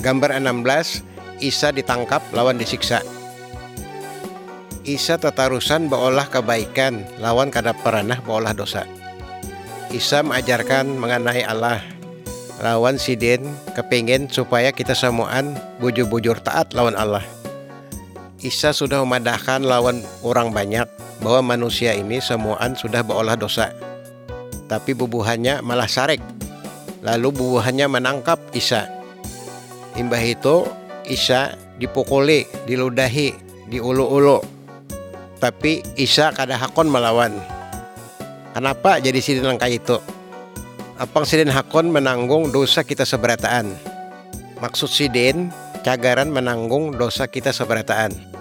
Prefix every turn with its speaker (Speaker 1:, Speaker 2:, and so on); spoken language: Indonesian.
Speaker 1: Gambar 16, Isa ditangkap lawan disiksa. Isa tatarusan baolah kebaikan lawan kada pernah baolah dosa. Isa mengajarkan mengenai Allah lawan sidin kepingin supaya kita semuaan bujur-bujur taat lawan Allah. Isa sudah memadahkan lawan orang banyak bahwa manusia ini semuaan sudah baolah dosa. Tapi bubuhannya malah sarek. Lalu bubuhannya menangkap Isa. Imbah itu Isa dipukuli, diludahi, diulu-ulu. Tapi Isa kada hakon melawan. Kenapa jadi sidin langkah itu? Apang sidin hakon menanggung dosa kita seberataan. Maksud sidin cagaran menanggung dosa kita seberataan.